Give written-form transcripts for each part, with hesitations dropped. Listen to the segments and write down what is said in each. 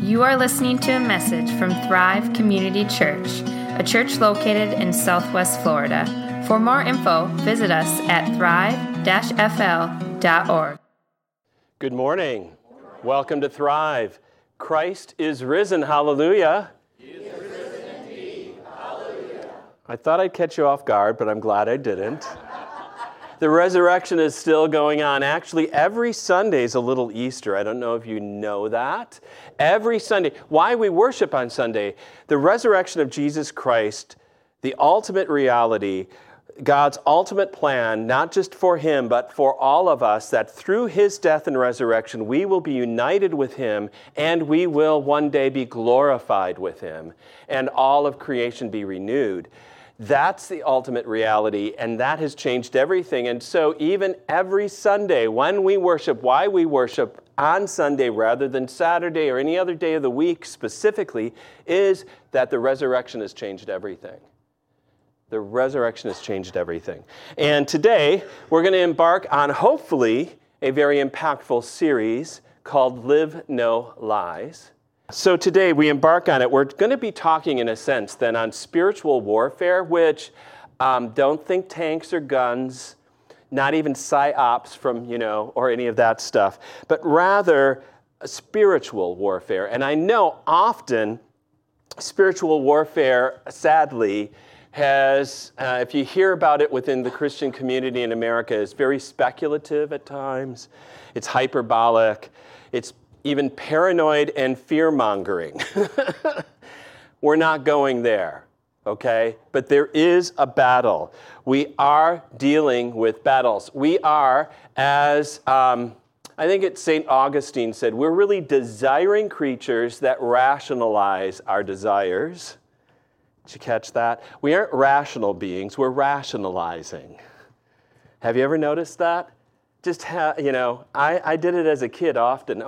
You are listening to a message from Thrive Community Church, a church located in Southwest Florida. For more info, visit us at thrive-fl.org. Good morning. Welcome to Thrive. Christ is risen. Hallelujah. He is risen indeed. Hallelujah. I thought I'd catch you off guard, but I'm glad I didn't. The resurrection is still going on. Actually, every Sunday is a little Easter. I don't know if you know that. Every Sunday. Why we worship on Sunday? The resurrection of Jesus Christ, the ultimate reality, God's ultimate plan, not just for him, but for all of us, that through his death and resurrection, we will be united with him, and we will one day be glorified with him, and all of creation be renewed. That's the ultimate reality, and that has changed everything. And so even every Sunday, when we worship, why we worship on Sunday rather than Saturday or any other day of the week specifically, is that the resurrection has changed everything. The resurrection has changed everything. And today, we're going to embark on, hopefully, a very impactful series called Live No Lies. So today, we embark on it. We're going to be talking, in a sense, then on spiritual warfare, which don't think tanks or guns, not even psyops from, or any of that stuff, but rather spiritual warfare. And I know often spiritual warfare, sadly, has, if you hear about it within the Christian community in America, is very speculative at times. It's hyperbolic. It's even paranoid and fear-mongering. We're not going there, okay? But there is a battle. We are dealing with battles. We are, as I think it's St. Augustine said, we're really desiring creatures that rationalize our desires. Did you catch that? We aren't rational beings, we're rationalizing. Have you ever noticed that? Just, I did it as a kid often.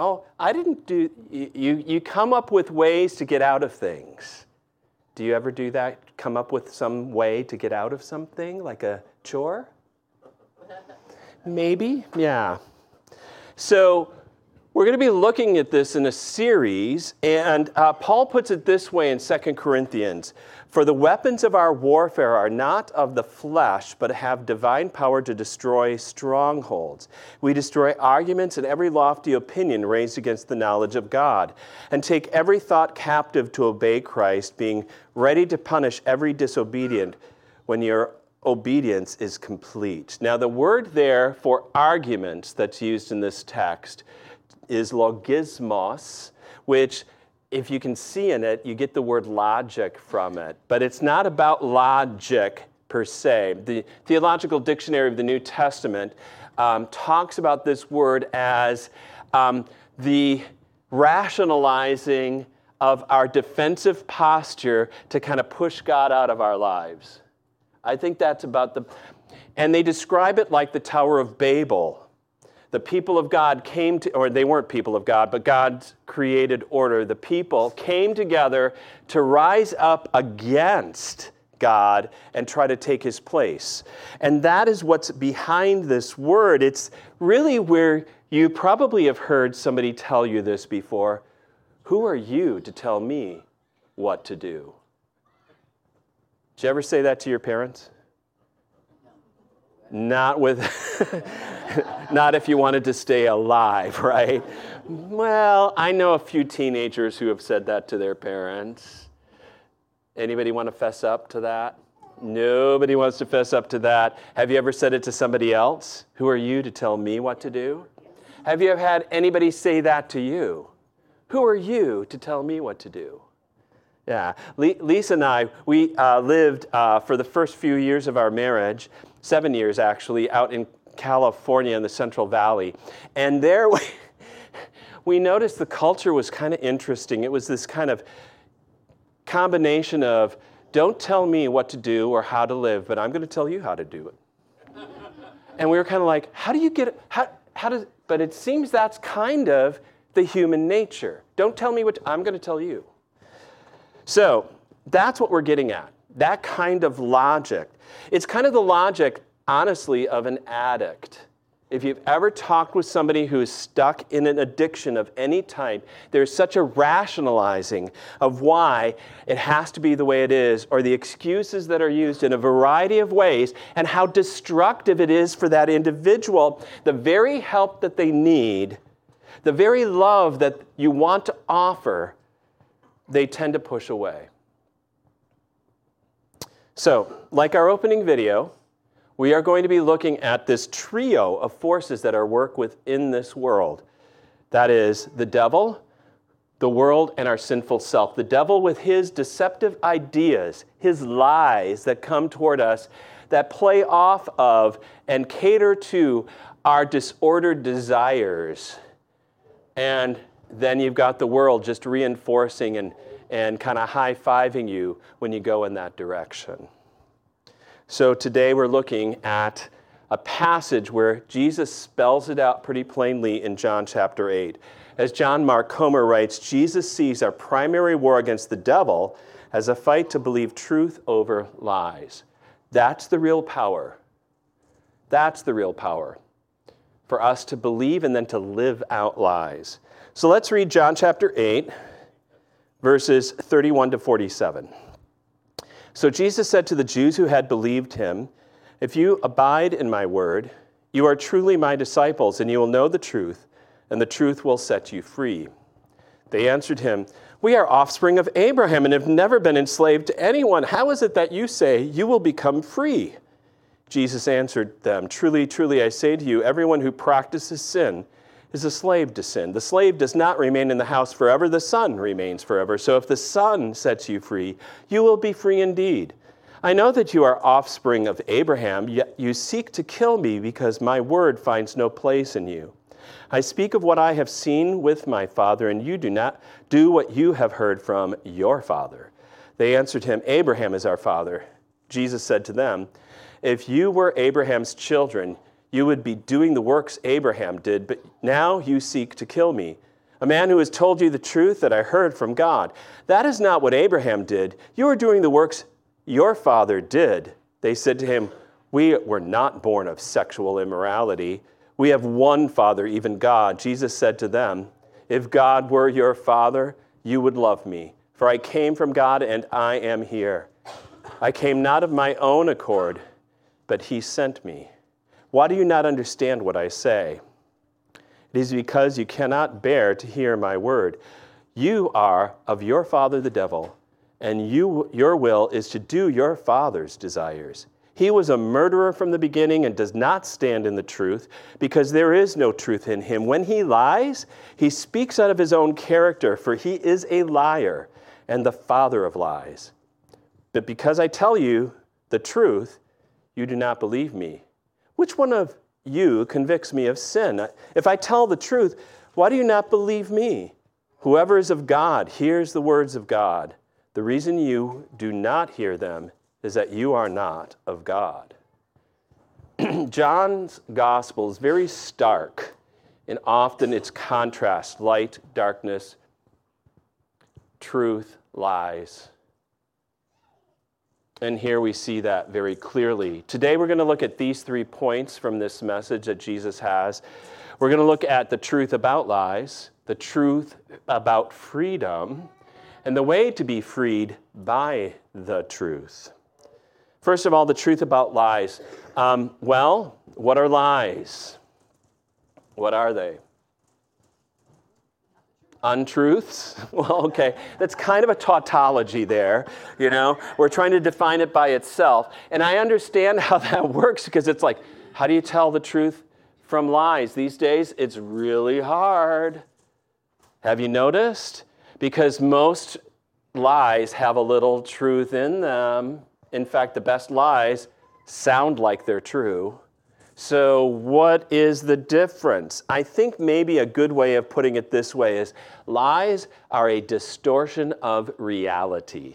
You come up with ways to get out of things. Do you ever do that? Come up with some way to get out of something, like a chore? Maybe, yeah. So we're going to be looking at this in a series, and Paul puts it this way in 2 Corinthians. For the weapons of our warfare are not of the flesh, but have divine power to destroy strongholds. We destroy arguments and every lofty opinion raised against the knowledge of God, and take every thought captive to obey Christ, being ready to punish every disobedient when your obedience is complete. Now, the word there for arguments that's used in this text is logismos, which, if you can see in it, you get the word logic from it. But it's not about logic per se. The Theological Dictionary of the New Testament talks about this word as the rationalizing of our defensive posture to kind of push God out of our lives. I think that's about and they describe it like the Tower of Babel. The people of God came to, or they weren't people of God, but God's created order. The people came together to rise up against God and try to take his place. And that is what's behind this word. It's really where you probably have heard somebody tell you this before. Who are you to tell me what to do? Did you ever say that to your parents? Not if you wanted to stay alive, right? Well, I know a few teenagers who have said that to their parents. Anybody want to fess up to that? Nobody wants to fess up to that. Have you ever said it to somebody else? Who are you to tell me what to do? Have you ever had anybody say that to you? Who are you to tell me what to do? Yeah, Lisa and I, we lived for the first few years of our marriage, 7 years actually, out in California in the Central Valley. And there we noticed the culture was kind of interesting. It was this kind of combination of, don't tell me what to do or how to live, but I'm going to tell you how to do it. And we were kind of like, how do you get it? But it seems that's kind of the human nature. Don't tell me I'm going to tell you. So that's what we're getting at, that kind of logic. It's kind of the logic, honestly, of an addict. If you've ever talked with somebody who is stuck in an addiction of any type, there's such a rationalizing of why it has to be the way it is, or the excuses that are used in a variety of ways, and how destructive it is for that individual. The very help that they need, the very love that you want to offer, they tend to push away. So, like our opening video, we are going to be looking at this trio of forces that are work within this world. That is the devil, the world, and our sinful self. The devil with his deceptive ideas, his lies that come toward us, that play off of and cater to our disordered desires. And then you've got the world just reinforcing and kind of high-fiving you when you go in that direction. So today we're looking at a passage where Jesus spells it out pretty plainly in John chapter 8. As John Mark Comer writes, Jesus sees our primary war against the devil as a fight to believe truth over lies. That's the real power. That's the real power. For us to believe and then to live out lies. So let's read John chapter 8, verses 31 to 47. So Jesus said to the Jews who had believed him, "If you abide in my word, you are truly my disciples, and you will know the truth, and the truth will set you free." They answered him, "We are offspring of Abraham and have never been enslaved to anyone. How is it that you say you will become free?" Jesus answered them, "Truly, truly, I say to you, everyone who practices sin is a slave to sin. The slave does not remain in the house forever, the son remains forever. So if the son sets you free, you will be free indeed. I know that you are offspring of Abraham, yet you seek to kill me because my word finds no place in you. I speak of what I have seen with my father, and you do not do what you have heard from your father." They answered him, "Abraham is our father." Jesus said to them, "If you were Abraham's children, you would be doing the works Abraham did, but now you seek to kill me, a man who has told you the truth that I heard from God. That is not what Abraham did. You are doing the works your father did." They said to him, "We were not born of sexual immorality. We have one Father, even God." Jesus said to them, "If God were your Father, you would love me, for I came from God and I am here. I came not of my own accord, but he sent me. Why do you not understand what I say? It is because you cannot bear to hear my word. You are of your father the devil, and your will is to do your father's desires. He was a murderer from the beginning and does not stand in the truth, because there is no truth in him. When he lies, he speaks out of his own character, for he is a liar and the father of lies. But because I tell you the truth, you do not believe me. Which one of you convicts me of sin? If I tell the truth, why do you not believe me? Whoever is of God hears the words of God. The reason you do not hear them is that you are not of God." John's gospel is very stark, and often its contrast: light, darkness, truth, lies. And here we see that very clearly. Today we're going to look at these 3 points from this message that Jesus has. We're going to look at the truth about lies, the truth about freedom, and the way to be freed by the truth. First of all, the truth about lies. What are lies? What are they? Untruths? Well, okay, that's kind of a tautology there, you know. We're trying to define it by itself. And I understand how that works, because it's like, how do you tell the truth from lies? These days, it's really hard. Have you noticed? Because most lies have a little truth in them. In fact, the best lies sound like they're true. So what is the difference? I think maybe a good way of putting it this way is lies are a distortion of reality.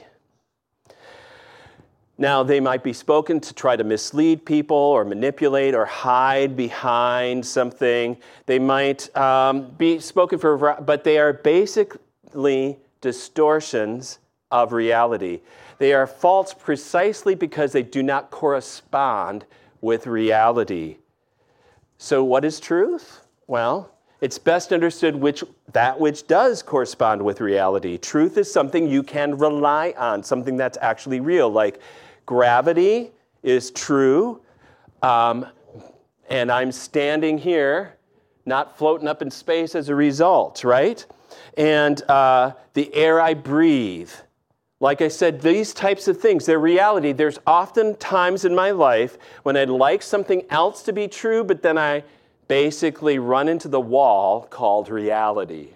Now, they might be spoken to try to mislead people or manipulate or hide behind something. They might be spoken but they are basically distortions of reality. They are false precisely because they do not correspond with reality. So what is truth? Well, it's best understood that which does correspond with reality. Truth is something you can rely on, something that's actually real, like gravity is true, and I'm standing here, not floating up in space as a result, right? And the air I breathe. Like I said, these types of things, they're reality. There's often times in my life when I'd like something else to be true, but then I basically run into the wall called reality.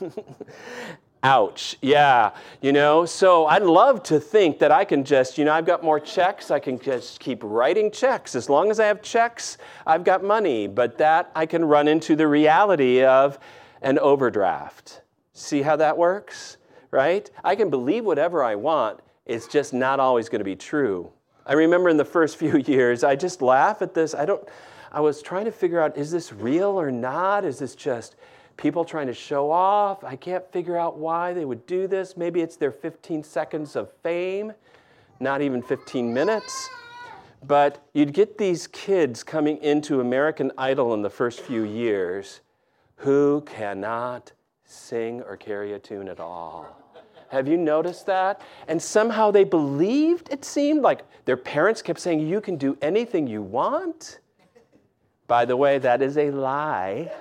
Ouch. Yeah. So I'd love to think that I can just, I've got more checks. I can just keep writing checks. As long as I have checks, I've got money. But that I can run into the reality of an overdraft. See how that works? Right? I can believe whatever I want. It's just not always going to be true. I remember in the first few years, I just laugh at this. I was trying to figure out, is this real or not? Is this just people trying to show off? I can't figure out why they would do this. Maybe it's their 15 seconds of fame, not even 15 minutes. But you'd get these kids coming into American Idol in the first few years who cannot sing or carry a tune at all. Have you noticed that? And somehow they believed, it seemed like their parents kept saying, you can do anything you want. By the way, that is a lie.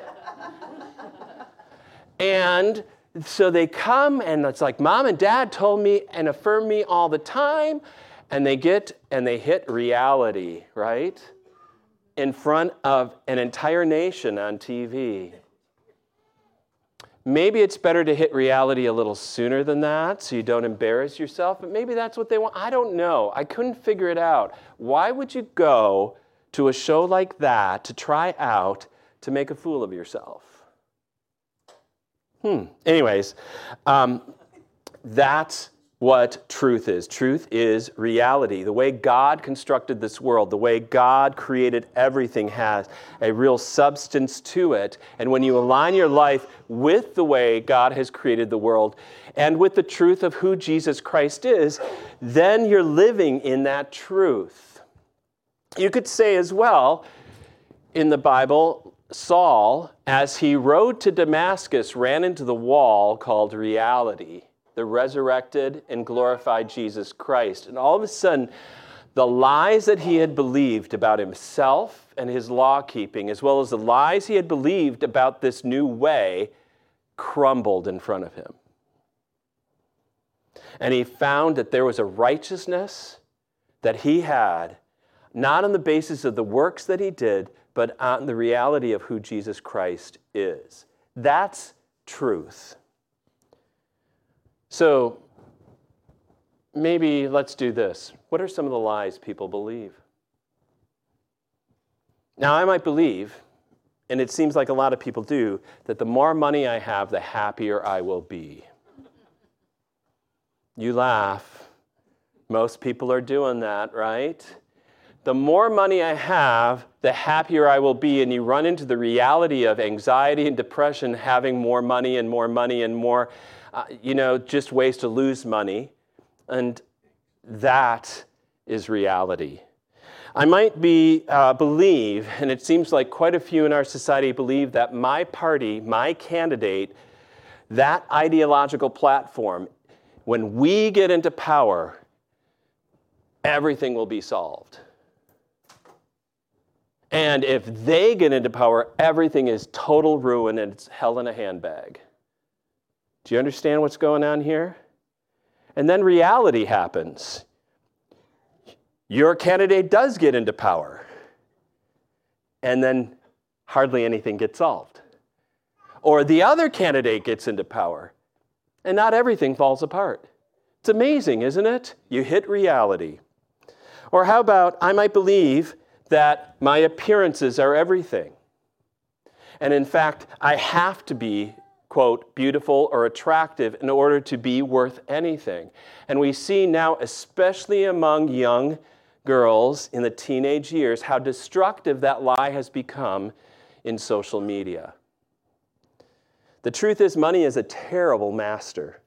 And so they come, and it's like, Mom and Dad told me and affirmed me all the time, and they hit reality, right? In front of an entire nation on TV. Maybe it's better to hit reality a little sooner than that so you don't embarrass yourself, but maybe that's what they want. I don't know. I couldn't figure it out. Why would you go to a show like that to try out to make a fool of yourself? Anyways, that's what truth is. Truth is reality. The way God constructed this world, the way God created everything has a real substance to it. And when you align your life with the way God has created the world and with the truth of who Jesus Christ is, then you're living in that truth. You could say as well, in the Bible, Saul, as he rode to Damascus, ran into the wall called reality, the resurrected and glorified Jesus Christ. And all of a sudden, the lies that he had believed about himself and his law keeping, as well as the lies he had believed about this new way, crumbled in front of him. And he found that there was a righteousness that he had, not on the basis of the works that he did, but on the reality of who Jesus Christ is. That's truth. So maybe let's do this. What are some of the lies people believe? Now, I might believe, and it seems like a lot of people do, that the more money I have, the happier I will be. You laugh. Most people are doing that, right? The more money I have, the happier I will be. And you run into the reality of anxiety and depression, having more money and more money and more, just ways to lose money. And that is reality. I might believe, and it seems like quite a few in our society believe that my party, my candidate, that ideological platform, when we get into power, everything will be solved. And if they get into power, everything is total ruin and it's hell in a handbag. Do you understand what's going on here? And then reality happens. Your candidate does get into power. And then hardly anything gets solved. Or the other candidate gets into power. And not everything falls apart. It's amazing, isn't it? You hit reality. Or how about, I might believe that my appearances are everything. And in fact, I have to be, quote, beautiful or attractive in order to be worth anything. And we see now, especially among young girls in the teenage years, how destructive that lie has become in social media. The truth is, money is a terrible master.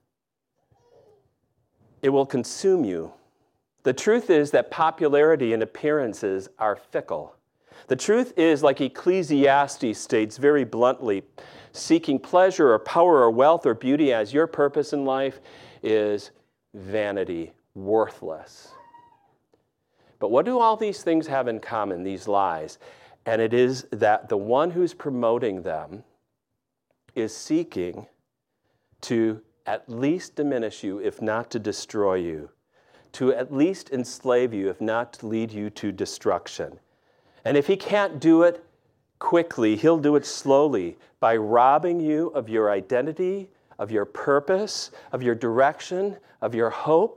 It will consume you. The truth is that popularity and appearances are fickle. The truth is, like Ecclesiastes states very bluntly, seeking pleasure or power or wealth or beauty as your purpose in life is vanity, worthless. But what do all these things have in common, these lies? And it is that the one who's promoting them is seeking to at least diminish you, if not to destroy you, to at least enslave you, if not to lead you to destruction. And if he can't do it quickly, he'll do it slowly by robbing you of your identity, of your purpose, of your direction, of your hope,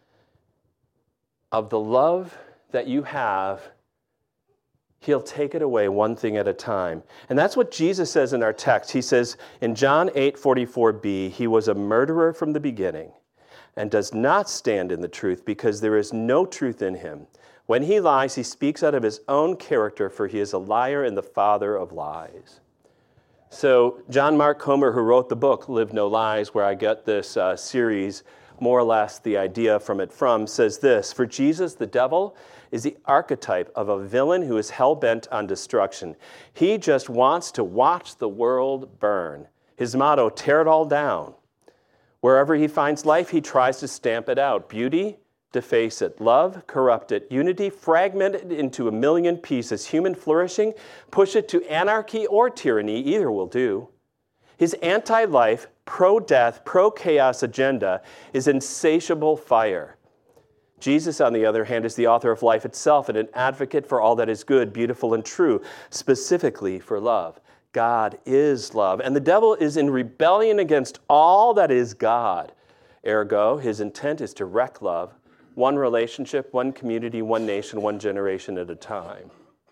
of the love that you have. He'll take it away one thing at a time. And that's what Jesus says in our text. He says in John 8:44b, he was a murderer from the beginning and does not stand in the truth because there is no truth in him. When he lies, he speaks out of his own character, for he is a liar and the father of lies. So John Mark Comer, who wrote the book Live No Lies, where I get this series, more or less the idea from it from, says this: for Jesus, the devil is the archetype of a villain who is hell-bent on destruction. He just wants to watch the world burn. His motto, tear it all down. Wherever he finds life, he tries to stamp it out. Beauty, deface it. Love, corrupt it. Unity, fragment it into a million pieces. Human flourishing, push it to anarchy or tyranny. Either will do. His anti-life, pro-death, pro-chaos agenda is insatiable fire. Jesus, on the other hand, is the author of life itself and an advocate for all that is good, beautiful, and true, specifically for love. God is love, and the devil is in rebellion against all that is God. Ergo, his intent is to wreck love, one relationship, one community, one nation, one generation at a time.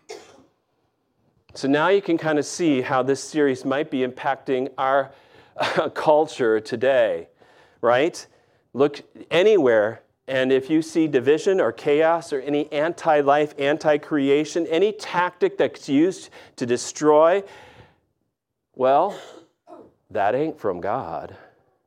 So now you can kind of see how this series might be impacting our culture today, right? Look anywhere, and if you see division or chaos or any anti-life, anti-creation, any tactic that's used to destroy, well, that ain't from God.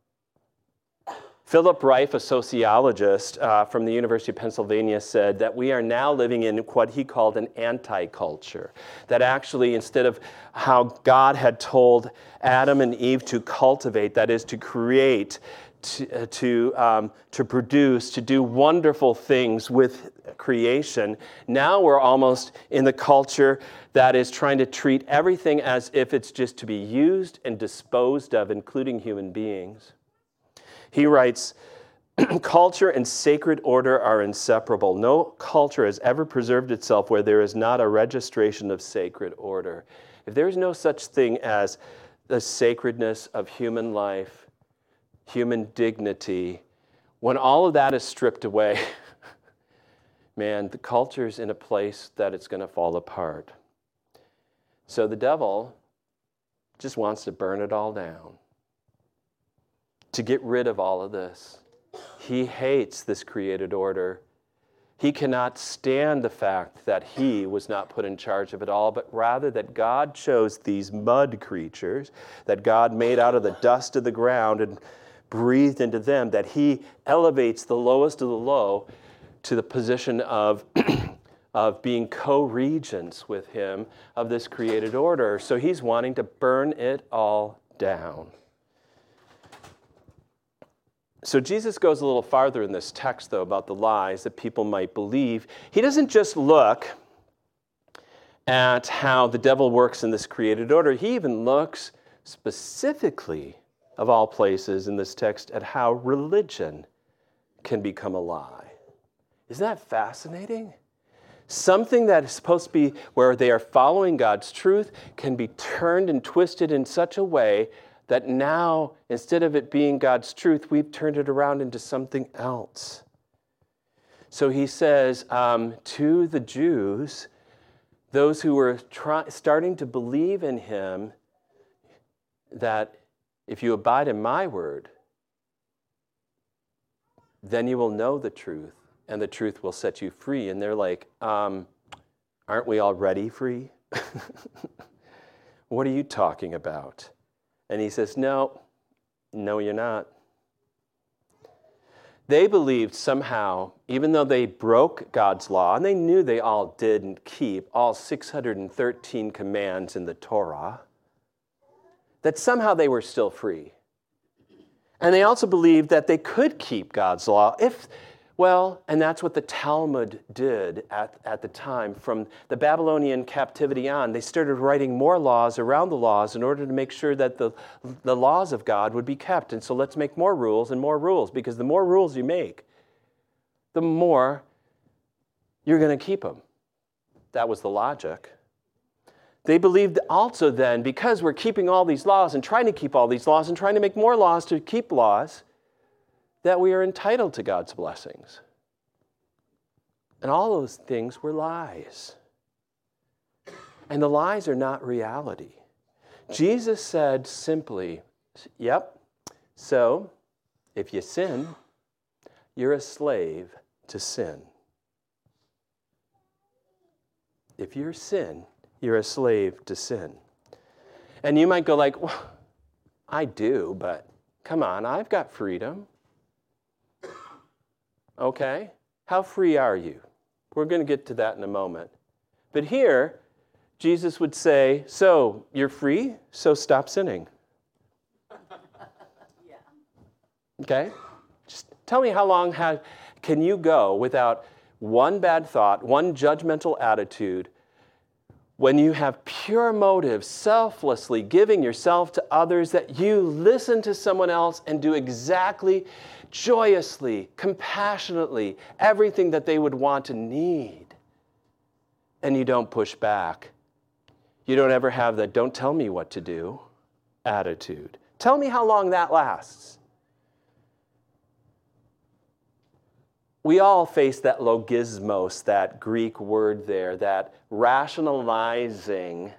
Philip Reif, a sociologist from the University of Pennsylvania, said that we are now living in what he called an anti-culture. That actually, instead of how God had told Adam and Eve to cultivate, that is to create, to produce, to do wonderful things with creation, now we're almost in the culture that is trying to treat everything as if it's just to be used and disposed of, including human beings. He writes, culture and sacred order are inseparable. No culture has ever preserved itself where there is not a registration of sacred order. If there is no such thing as the sacredness of human life, human dignity, when all of that is stripped away, man, the culture's in a place that it's going to fall apart. So the devil just wants to burn it all down, to get rid of all of this. He hates this created order. He cannot stand the fact that he was not put in charge of it all, but rather that God chose these mud creatures that God made out of the dust of the ground and breathed into them, that he elevates the lowest of the low to the position of being co-regents with him of this created order. So he's wanting to burn it all down. So Jesus goes a little farther in this text, though, about the lies that people might believe. He doesn't just look at how the devil works in this created order. He even looks specifically, of all places in this text, at how religion can become a lie. Isn't that fascinating? Something that is supposed to be where they are following God's truth can be turned and twisted in such a way that now, instead of it being God's truth, we've turned it around into something else. So he says to the Jews, those who were starting to believe in him, that if you abide in my word, then you will know the truth, and the truth will set you free. And they're like, aren't we already free? What are you talking about? And he says, no, you're not. They believed somehow, even though they broke God's law, and they knew they all didn't keep all 613 commands in the Torah, that somehow they were still free. And they also believed that they could keep God's law and that's what the Talmud did at the time. From the Babylonian captivity on, they started writing more laws around the laws in order to make sure that the laws of God would be kept. And so let's make more rules, because the more rules you make, the more you're going to keep them. That was the logic. They believed also then, because we're keeping all these laws and trying to keep all these laws and trying to make more laws to keep laws, that we are entitled to God's blessings. And all those things were lies. And the lies are not reality. Jesus said simply, yep, so if you sin, you're a slave to sin. If you sin, you're a slave to sin. And you might go like, well, I do, but come on, I've got freedom. Okay, how free are you? We're going to get to that in a moment. But here, Jesus would say, so you're free, so stop sinning. Yeah. Okay? Just tell me how long can you go without one bad thought, one judgmental attitude, when you have pure motive, selflessly giving yourself to others, that you listen to someone else and do exactly, joyously, compassionately, everything that they would want and need. And you don't push back. You don't ever have that don't tell me what to do attitude. Tell me how long that lasts. We all face that logismos, that Greek word there, that rationalizing,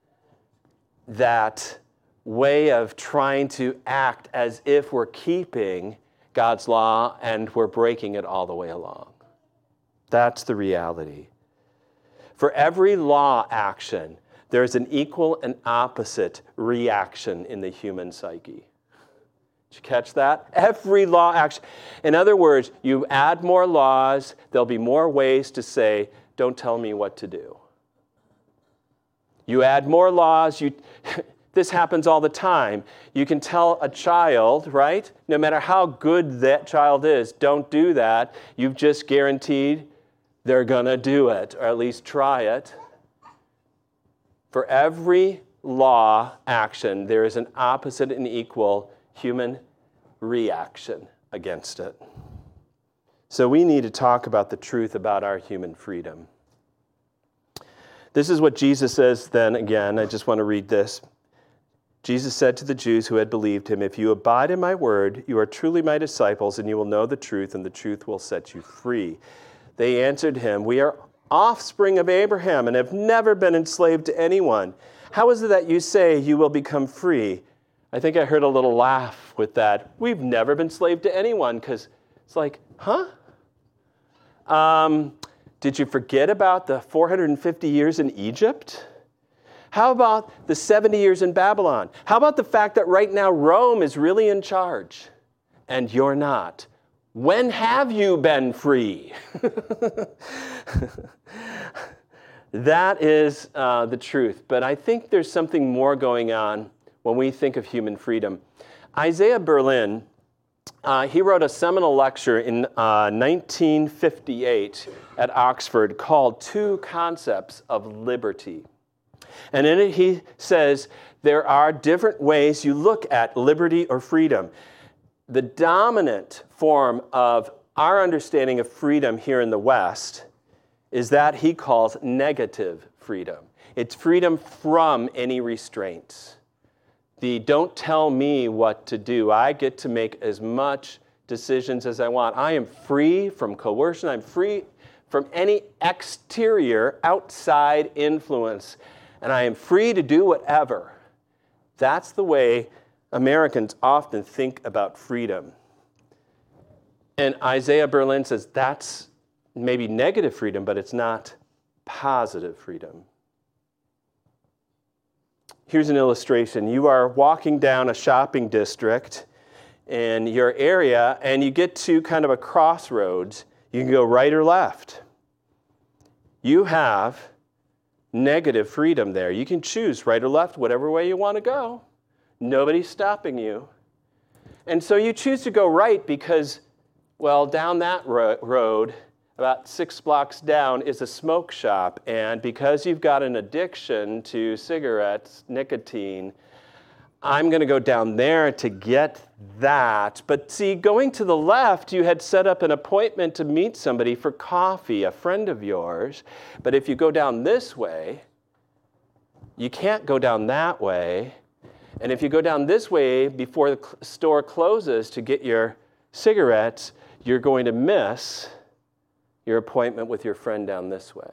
that way of trying to act as if we're keeping God's law and we're breaking it all the way along. That's the reality. For every law action, there's an equal and opposite reaction in the human psyche. Did you catch that? Every law action. In other words, you add more laws, there'll be more ways to say, don't tell me what to do. You add more laws, this happens all the time. You can tell a child, right? No matter how good that child is, don't do that. You've just guaranteed they're going to do it, or at least try it. For every law action, there is an opposite and equal human reaction against it. So we need to talk about the truth about our human freedom. This is what Jesus says then again. I just want to read this. Jesus said to the Jews who had believed him, if you abide in my word, you are truly my disciples, and you will know the truth, and the truth will set you free. They answered him, we are offspring of Abraham and have never been enslaved to anyone. How is it that you say you will become free? I think I heard a little laugh with that. We've never been slave to anyone, because it's like, huh? Did you forget about the 450 years in Egypt? How about the 70 years in Babylon? How about the fact that right now Rome is really in charge and you're not? When have you been free? That is the truth. But I think there's something more going on when we think of human freedom. Isaiah Berlin, he wrote a seminal lecture in 1958 at Oxford called Two Concepts of Liberty. And in it he says there are different ways you look at liberty or freedom. The dominant form of our understanding of freedom here in the West is that he calls negative freedom. It's freedom from any restraints. The don't tell me what to do. I get to make as much decisions as I want. I am free from coercion. I'm free from any exterior, outside influence. And I am free to do whatever. That's the way Americans often think about freedom. And Isaiah Berlin says that's maybe negative freedom, but it's not positive freedom. Here's an illustration. You are walking down a shopping district in your area and you get to kind of a crossroads, you can go right or left. You have negative freedom there. You can choose right or left, whatever way you want to go. Nobody's stopping you. And so you choose to go right because, well, down that road, about 6 blocks down, is a smoke shop. And because you've got an addiction to cigarettes, nicotine, I'm going to go down there to get that. But see, going to the left, you had set up an appointment to meet somebody for coffee, a friend of yours. But if you go down this way, you can't go down that way. And if you go down this way before the store closes to get your cigarettes, you're going to miss your appointment with your friend down this way.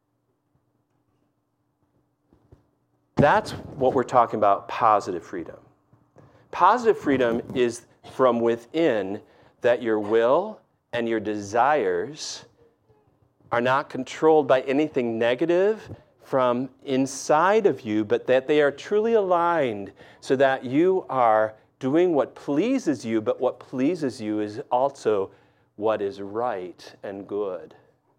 That's what we're talking about, positive freedom. Positive freedom is from within, that your will and your desires are not controlled by anything negative from inside of you, but that they are truly aligned so that you are doing what pleases you, but what pleases you is also what is right and good.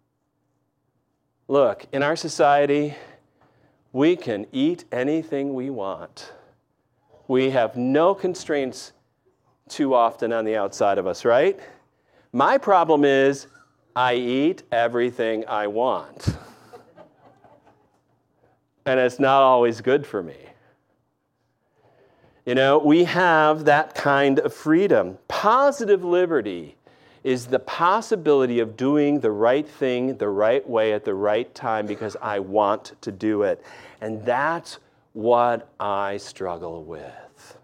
Look, in our society, we can eat anything we want. We have no constraints too often on the outside of us, right? My problem is I eat everything I want. And it's not always good for me. You know, we have that kind of freedom. Positive liberty is the possibility of doing the right thing the right way at the right time because I want to do it. And that's what I struggle with.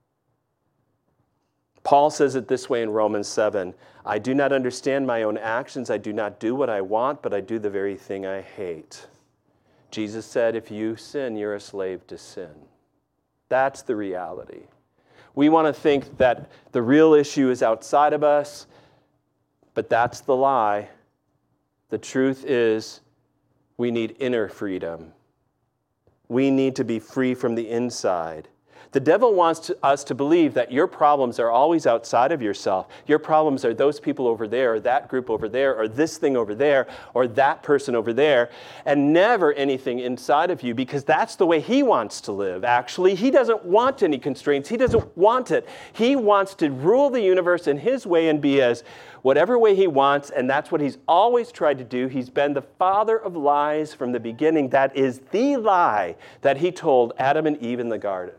Paul says it this way in Romans 7. I do not understand my own actions. I do not do what I want, but I do the very thing I hate. Jesus said, if you sin, you're a slave to sin. That's the reality. We want to think that the real issue is outside of us, but that's the lie. The truth is, we need inner freedom. We need to be free from the inside. The devil wants us to believe that your problems are always outside of yourself. Your problems are those people over there, or that group over there, or this thing over there, or that person over there, and never anything inside of you, because that's the way he wants to live, actually. He doesn't want any constraints. He doesn't want it. He wants to rule the universe in his way and be as whatever way he wants, and that's what he's always tried to do. He's been the father of lies from the beginning. That is the lie that he told Adam and Eve in the garden.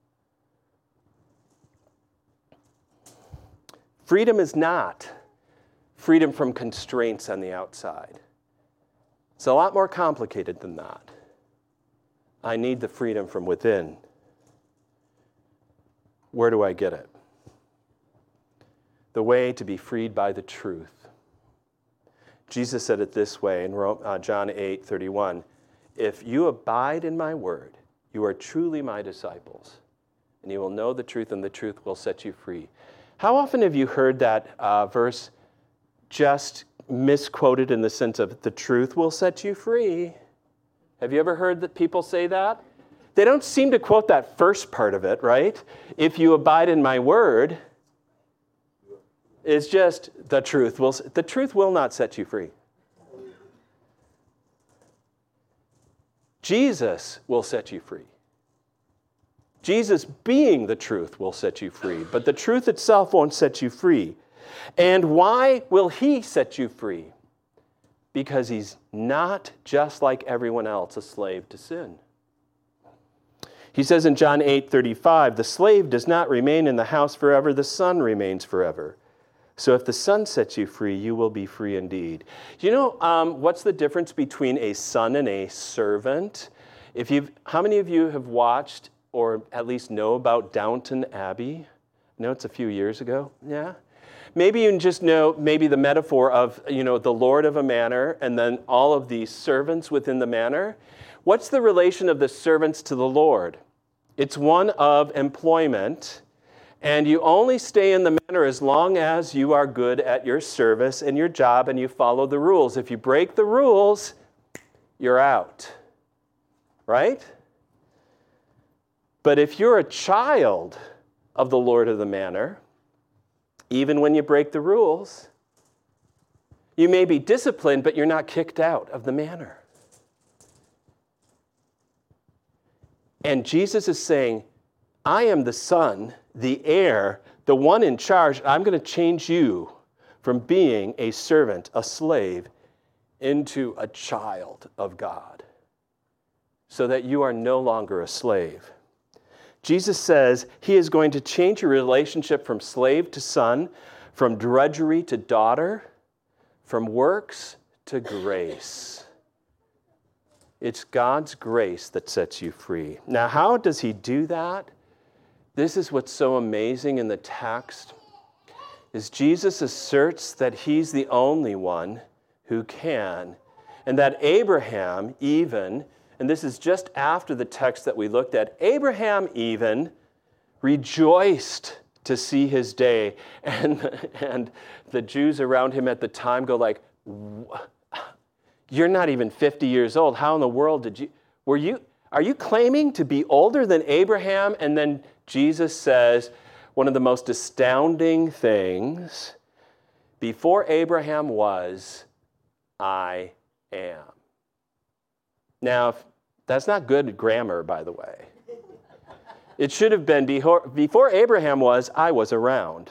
Freedom is not freedom from constraints on the outside. It's a lot more complicated than that. I need the freedom from within. Where do I get it? The way to be freed by the truth. Jesus said it this way in John 8:31. If you abide in my word, you are truly my disciples, and you will know the truth, and the truth will set you free. How often have you heard that verse just misquoted in the sense of the truth will set you free? Have you ever heard that people say that? They don't seem to quote that first part of it, right? If you abide in my word, it's just the truth will not set you free. Jesus will set you free. Jesus being the truth will set you free, but the truth itself won't set you free. And why will he set you free? Because he's not just like everyone else, a slave to sin. He says in John 8:35, the slave does not remain in the house forever, the son remains forever. So if the son sets you free, you will be free indeed. You know what's the difference between a son and a servant? How many of you have watched or at least know about Downton Abbey? I know it's a few years ago. Yeah? Maybe you just know maybe the metaphor of, the lord of a manor and then all of the servants within the manor. What's the relation of the servants to the Lord? It's one of employment, and you only stay in the manor as long as you are good at your service and your job and you follow the rules. If you break the rules, you're out. Right? But if you're a child of the Lord of the manor, even when you break the rules. You may be disciplined, but you're not kicked out of the manor. And Jesus is saying, I am the Son, the heir, the one in charge. I'm going to change you from being a servant, a slave, into a child of God, so that you are no longer a slave. Jesus says he is going to change your relationship from slave to son, from drudgery to daughter, from works to grace. It's God's grace that sets you free. Now, how does he do that? This is what's so amazing in the text, is Jesus asserts that he's the only one who can, and that Abraham even, and this is just after the text that we looked at, Abraham even rejoiced to see his day. And the Jews around him at the time go like, you're not even 50 years old. How in the world are you claiming to be older than Abraham? And then Jesus says one of the most astounding things, before Abraham was, I am. Now, that's not good grammar, by the way. It should have been before Abraham was, I was around,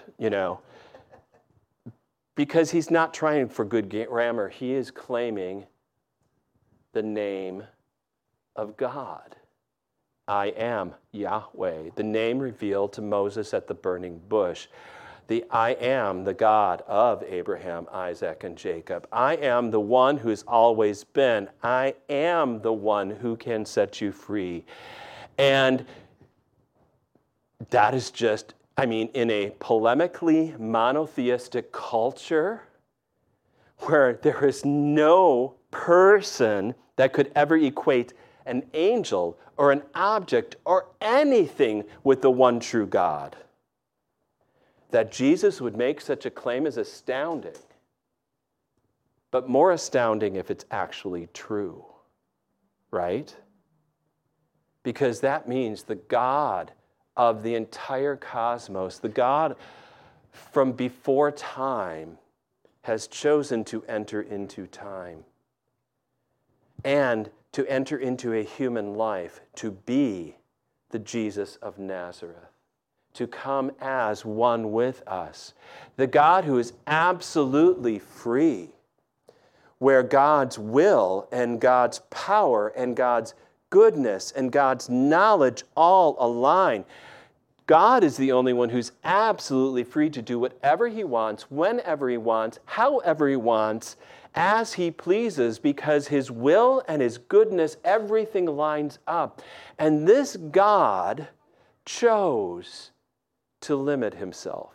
because he's not trying for good grammar. He is claiming the name of God. I am Yahweh, the name revealed to Moses at the burning bush. I am the God of Abraham, Isaac, and Jacob. I am the one who's always been. I am the one who can set you free. And that is just, in a polemically monotheistic culture where there is no person that could ever equate an angel or an object or anything with the one true God. That Jesus would make such a claim is astounding, but more astounding if it's actually true, right? Because that means the God of the entire cosmos, the God from before time, has chosen to enter into time and to enter into a human life, to be the Jesus of Nazareth, to come as one with us. The God who is absolutely free, where God's will and God's power and God's goodness and God's knowledge all align. God is the only one who's absolutely free to do whatever he wants, whenever he wants, however he wants, as he pleases, because his will and his goodness, everything lines up. And this God chose to limit himself.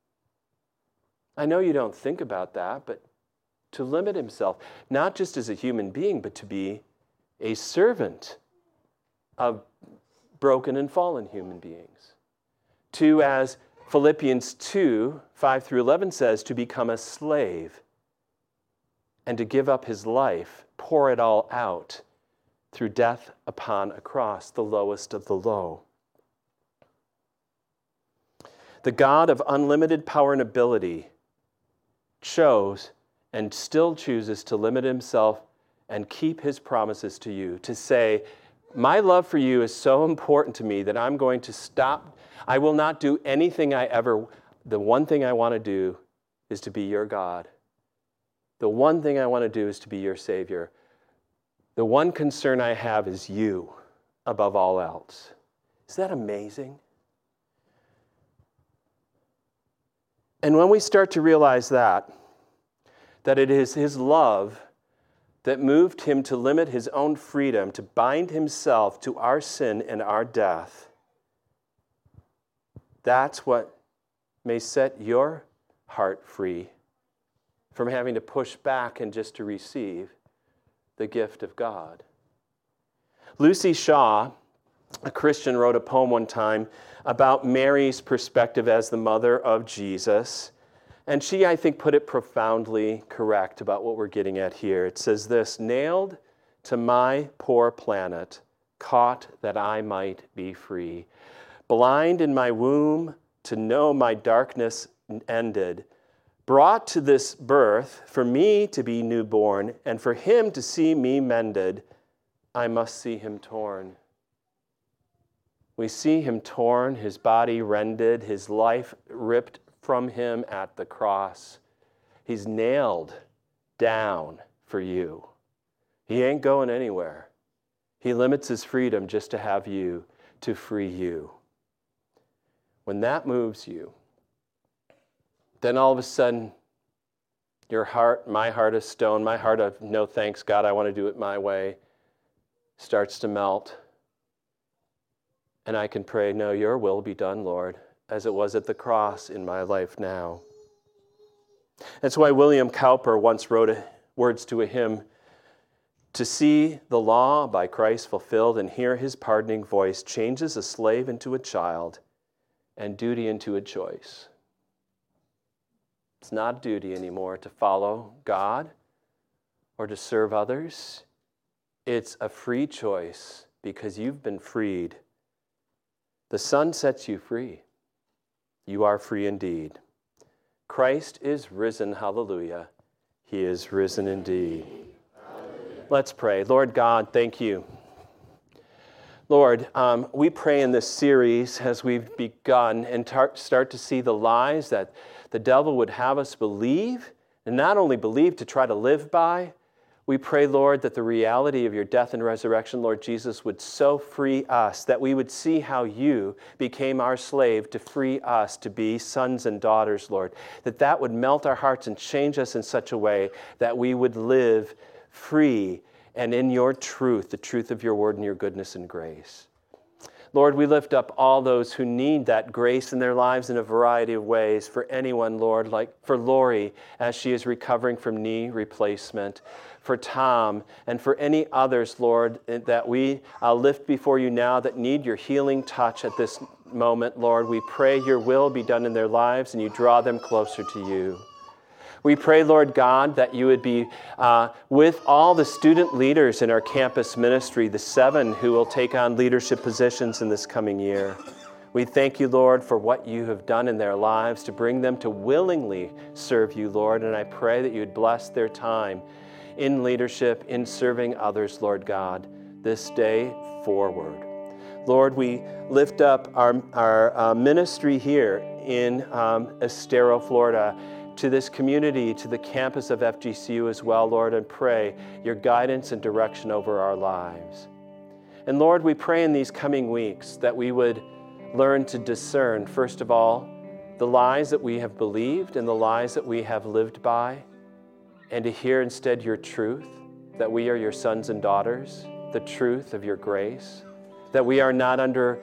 I know you don't think about that, but to limit himself, not just as a human being, but to be a servant of broken and fallen human beings. To, as Philippians 2, 5 through 11 says, to become a slave and to give up his life, pour it all out through death upon a cross, the lowest of the low. The God of unlimited power and ability chose and still chooses to limit himself and keep his promises to you, to say, my love for you is so important to me that I'm going to stop. I will not do anything the one thing I want to do is to be your God. The one thing I want to do is to be your Savior. The one concern I have is you above all else. Is that amazing? And when we start to realize that it is his love that moved him to limit his own freedom, to bind himself to our sin and our death, that's what may set your heart free from having to push back and just to receive the gift of God. Lucy Shaw, a Christian, wrote a poem one time about Mary's perspective as the mother of Jesus. And she, I think, put it profoundly correct about what we're getting at here. It says this, nailed to my poor planet, caught that I might be free. Blind in my womb to know my darkness ended, brought to this birth for me to be newborn, and for him to see me mended, I must see him torn. We see him torn, his body rended, his life ripped from him at the cross. He's nailed down for you. He ain't going anywhere. He limits his freedom just to have you, to free you. When that moves you, then all of a sudden, your heart, my heart of stone, my heart of no thanks, God, I want to do it my way, starts to melt. And I can pray, no, your will be done, Lord, as it was at the cross in my life now. That's why William Cowper once wrote words to a hymn, to see the law by Christ fulfilled and hear his pardoning voice changes a slave into a child and duty into a choice. It's not duty anymore to follow God or to serve others. It's a free choice because you've been freed. The Son sets you free. You are free indeed. Christ is risen, hallelujah. He is risen indeed. Hallelujah. Let's pray. Lord God, thank you. Lord, we pray in this series as we've begun and start to see the lies that the devil would have us believe, and not only believe, to try to live by. We pray, Lord, that the reality of your death and resurrection, Lord Jesus, would so free us that we would see how you became our slave to free us to be sons and daughters, Lord. That would melt our hearts and change us in such a way that we would live free and in your truth, the truth of your word and your goodness and grace. Lord, we lift up all those who need that grace in their lives in a variety of ways. For anyone, Lord, like for Lori, as she is recovering from knee replacement, for Tom, and for any others, Lord, that we lift before you now that need your healing touch at this moment, Lord. We pray your will be done in their lives and you draw them closer to you. We pray, Lord God, that you would be with all the student leaders in our campus ministry, the 7 who will take on leadership positions in this coming year. We thank you, Lord, for what you have done in their lives to bring them to willingly serve you, Lord, and I pray that you would bless their time in leadership, in serving others, Lord God, this day forward. Lord, we lift up our ministry here in Estero, Florida, to this community, to the campus of FGCU as well, Lord, and pray your guidance and direction over our lives. And Lord, we pray in these coming weeks that we would learn to discern, first of all, the lies that we have believed and the lies that we have lived by, and to hear instead your truth, that we are your sons and daughters, the truth of your grace, that we are not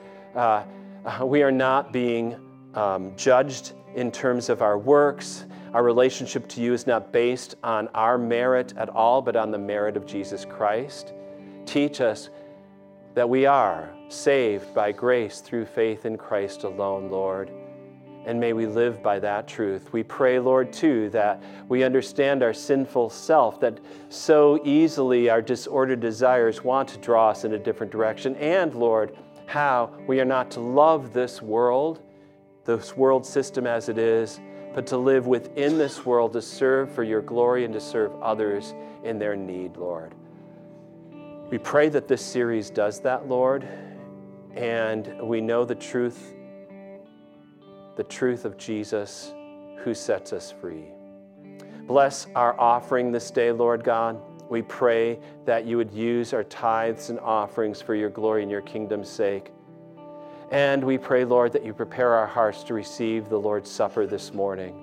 being judged in terms of our works. Our relationship to you is not based on our merit at all, but on the merit of Jesus Christ. Teach us that we are saved by grace through faith in Christ alone, Lord. And may we live by that truth. We pray, Lord, too, that we understand our sinful self, that so easily our disordered desires want to draw us in a different direction. And, Lord, how we are not to love this world system as it is, but to live within this world, to serve for your glory and to serve others in their need, Lord. We pray that this series does that, Lord, and we know the truth of Jesus who sets us free. Bless our offering this day, Lord God. We pray that you would use our tithes and offerings for your glory and your kingdom's sake. And we pray, Lord, that you prepare our hearts to receive the Lord's Supper this morning.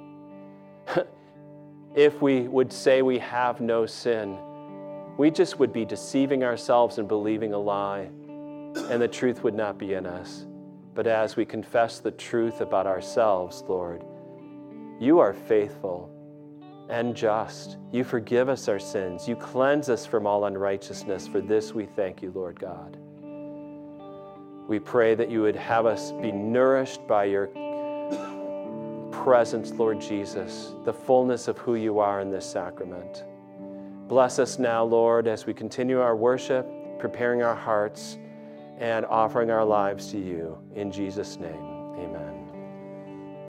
If we would say we have no sin, we just would be deceiving ourselves and believing a lie, and the truth would not be in us. But as we confess the truth about ourselves, Lord, you are faithful and just. You forgive us our sins. You cleanse us from all unrighteousness. For this we thank you, Lord God. We pray that you would have us be nourished by your presence, Lord Jesus, the fullness of who you are in this sacrament. Bless us now, Lord, as we continue our worship, preparing our hearts, and offering our lives to you. In Jesus' name, amen.